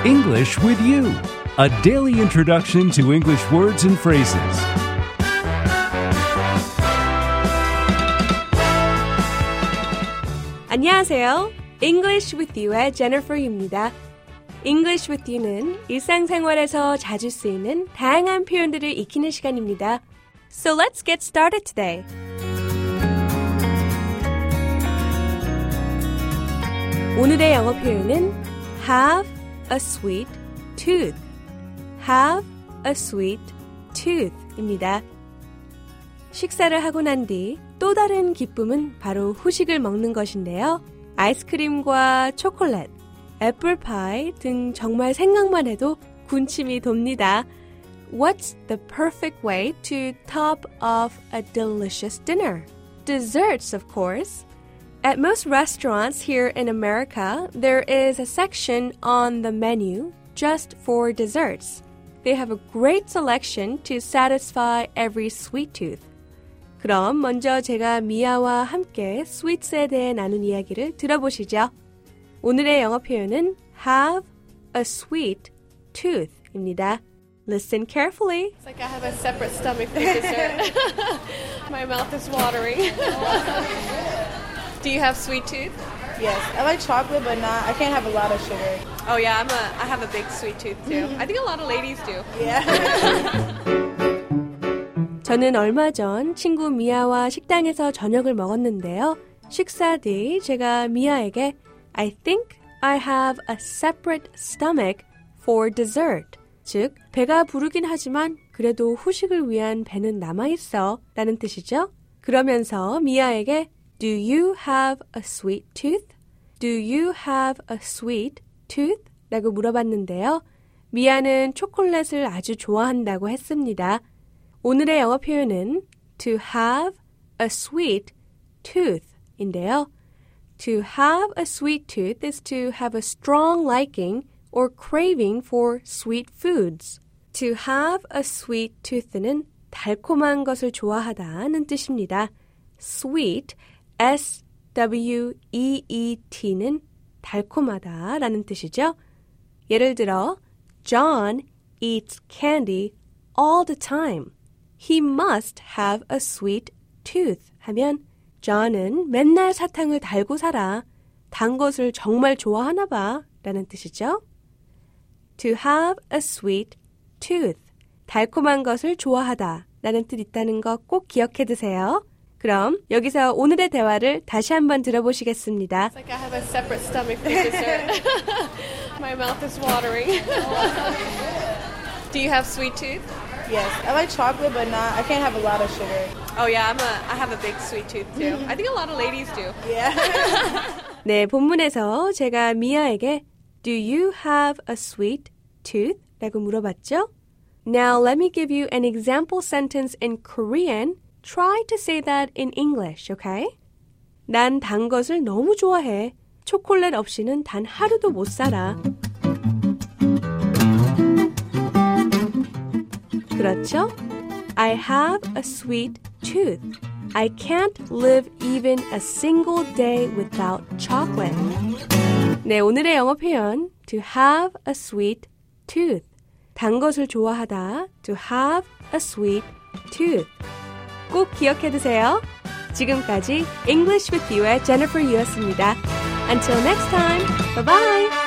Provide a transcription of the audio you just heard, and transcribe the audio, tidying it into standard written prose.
English with You, a daily introduction to English words and phrases. 안녕하세요. English with You의 Jennifer입니다. English with You는 일상생활에서 자주 쓰이는 다양한 표현들을 익히는 시간입니다. So let's get started today. 오늘의 영어 표현은 have a sweet tooth. have a sweet tooth입니다. 식사를 하고 난 뒤 또 다른 기쁨은 바로 후식을 먹는 것인데요. 아이스크림과 초콜릿, 애플파이 등 정말 생각만 해도 군침이 돕니다. What's the perfect way to top off a delicious dinner? Desserts, of course. At most restaurants here in America, there is a section on the menu just for desserts. They have a great selection to satisfy every sweet tooth. 그럼 먼저 제가 미아와 함께 sweets에 대해 나눈 이야기를 들어보시죠. 오늘의 영어 표현은 have a sweet tooth입니다. Listen carefully. It's like I have a separate stomach for dessert. My mouth is watering. Do you have sweet tooth? Yes, I like chocolate, but I can't have a lot of sugar. Oh yeah, I have a big sweet tooth too. I think a lot of ladies do. Yeah. 저는 얼마 전 친구 미아와 식당에서 저녁을 먹었는데요. 식사 뒤 제가 미아에게 I think I have a separate stomach for dessert. 즉, 배가 부르긴 하지만 그래도 후식을 위한 배는 남아있어 라는 뜻이죠. 그러면서 미아에게 Do you have a sweet tooth? Do you have a sweet tooth? 라고 물어봤는데요. 미아는 초콜릿을 아주 좋아한다고 했습니다. 오늘의 영어 표현은 to have a sweet tooth인데요. To have a sweet tooth is to have a strong liking or craving for sweet foods. To have a sweet tooth는 달콤한 것을 좋아하다는 뜻입니다. Sweet, S-W-E-E-T는 달콤하다라는 뜻이죠. 예를 들어, John eats candy all the time. He must have a sweet tooth 하면 John은 맨날 사탕을 달고 살아. 단 것을 정말 좋아하나 봐 라는 뜻이죠. To have a sweet tooth. 달콤한 것을 좋아하다 라는 뜻 있다는 거 꼭 기억해 두세요. 그럼 여기서 오늘의 대화를 다시 한번 들어보시겠습니다. It's like I have a separate stomach for dessert. My mouth is watering. Do you have sweet tooth? Yes, I like chocolate, but I can't have a lot of sugar. Oh yeah, I have a big sweet tooth too. I think a lot of ladies do. Yeah. 네, 본문에서 제가 미아에게 Do you have a sweet tooth? 라고 물어봤죠? Now let me give you an example sentence in Korean. Try to say that in English, okay? 난 단 것을 너무 좋아해. 초콜릿 없이는 단 하루도 못 살아. 그렇죠? I have a sweet tooth. I can't live even a single day without chocolate. 네, 오늘의 영어 표현 to have a sweet tooth. 단 것을 좋아하다. To have a sweet tooth. 꼭 기억해 두세요. 지금까지 English with You의 Jennifer Yu였습니다. Until next time, bye-bye!